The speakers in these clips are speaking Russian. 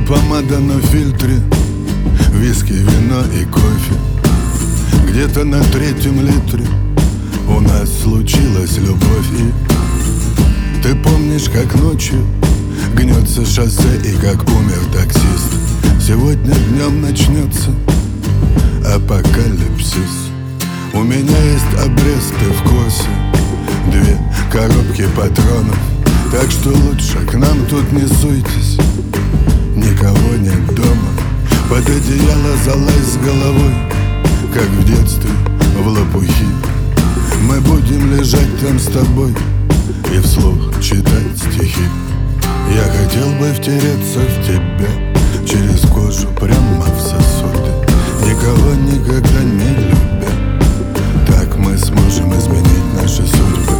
помада на фильтре, виски, вино и кофе. Где-то на 3-м литре у нас случилась любовь. И ты помнишь, как ночью гнется шоссе и как умер таксист. Сегодня днем начнется апокалипсис. У меня есть обрез, ты в курсе, 2 коробки патронов. Так что лучше к нам тут не суйтесь, никого нет дома. Под одеяло залазь с головой, как в детстве в лопухи. Мы будем лежать там с тобой и вслух читать стихи. Я хотел бы втереться в тебя через кожу прямо в сосуды, никого никогда не любя. Так мы сможем изменить наши судьбы.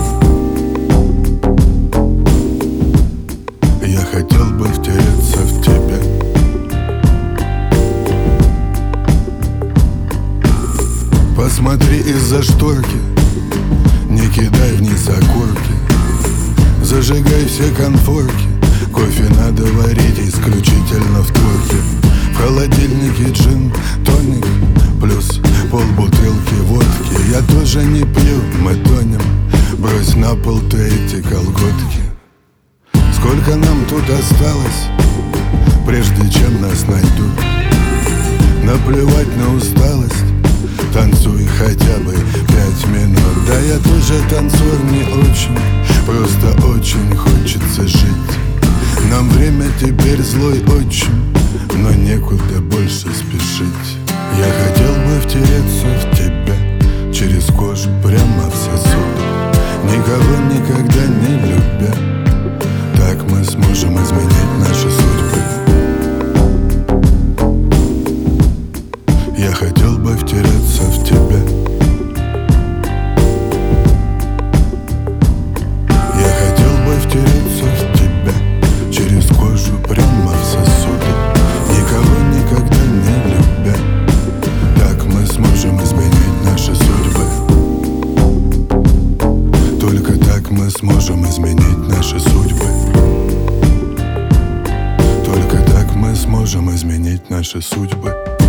Я хотел бы втереться в тебя. Посмотри из-за шторки, не кидай вниз окурки. Зажигай все конфорки, кофе надо варить исключительно в турке. В холодильнике джин, тоник, плюс полбутылки водки. Я тоже не пью, мы тонем, брось на пол ты эти колготки. Сколько нам тут осталось, прежде чем нас найдут? Наплевать на усталость, танцуй хотя бы 5 минут. Да я тоже танцор не очень, просто очень хочется жить. Нам время теперь злой очень, но некуда больше спешить. Я хотел бы втереться в тебя через кожу прямо в сосуд, никого никогда не любя. Так мы сможем изменить наши судьбы. Я хотел бы втереться в тебя. Я хотел бы втереться в тебя через кожу прямо в сосуды, никого никогда не любя. Так мы сможем изменить наши судьбы. Только так мы сможем изменить наши судьбы. Только так мы сможем изменить наши судьбы.